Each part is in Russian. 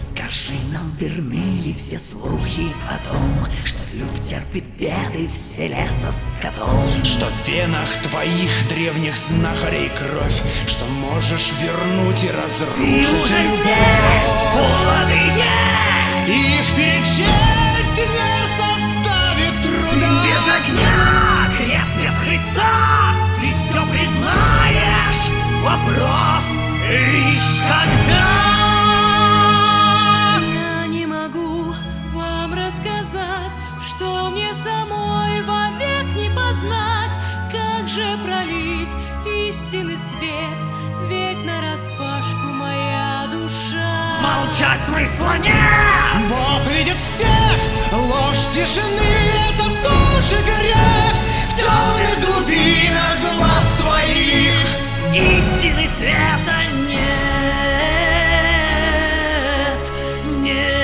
Скажи нам, верны ли все слухи о том, что люд терпит беды в селе со скотом? Что в венах твоих древних знахарей кровь, что можешь вернуть и разрушить. Ты уже здесь, поводы есть, и в перечесть не составит труда. Ты без огня, крест без Христа, ты все признаешь, вопрос лишь когда. Я не могу вам рассказать, что мне самой вовек не познать, как же пролить истинный свет, ведь нараспашку моя душа. Молчать смысла нет! Бог видит всех, ложь тишины — это тоже грех. В темных глубинах глаз твоих истины света нет, нет.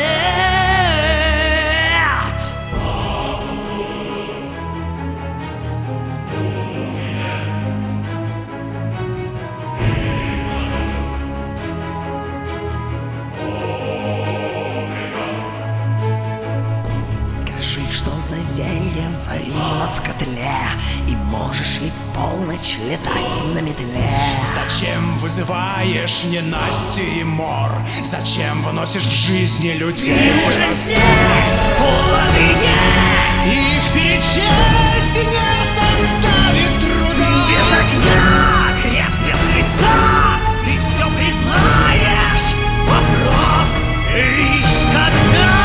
Скажи, что за зелье варила в котле, и можешь ли в полночь летать на метле? Зачем вызываешь ненастье и мор? Зачем выносишь в жизни людей? Ты уже здесь, поводы есть, И в перечесть не составит труда. ты без огня, крест без Христа, ты все признаешь, вопрос лишь когда.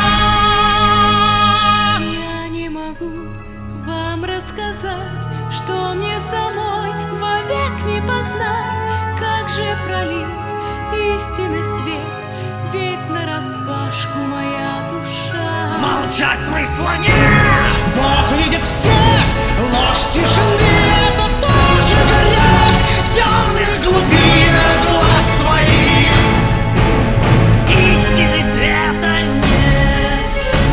Я не могу вам рассказать, что мне самой вовек не познать, как же пролить истинный свет, ведь нараспашку моя душа. Молчать смысла нет! Бог видит всех, ложь тишины — это тоже грех. В темных глубинах глаз твоих Истины света нет.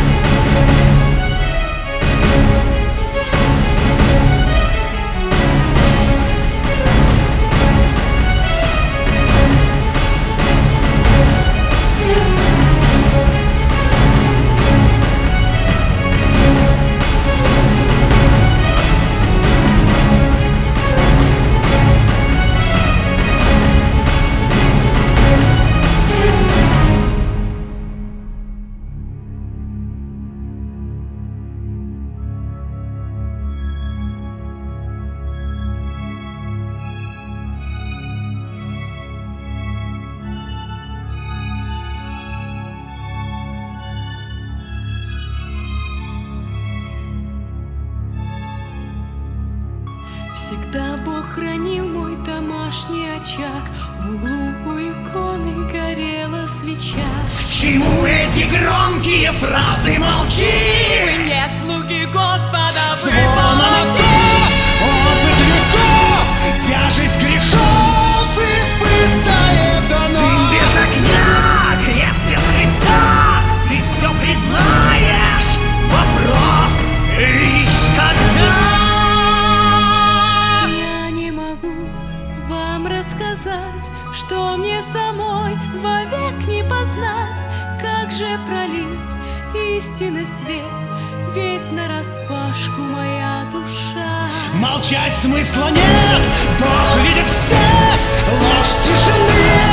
Всегда Бог хранил мой домашний очаг, в углу у иконы горела свеча. К чему эти громкие фразы? Молчи! Вы не слуги Господа, вы Звон молодцы! опыт веков, тяжесть грехов испытает Ты оно. без огня, крест без Христа, ты все признаешь, вопрос лишь когда. Я не могу вам рассказать, что мне самой вовек не познать, как же пролить истинный свет, ведь нараспашку моя душа. Молчать смысла нет, Бог видит всех, ложь тишины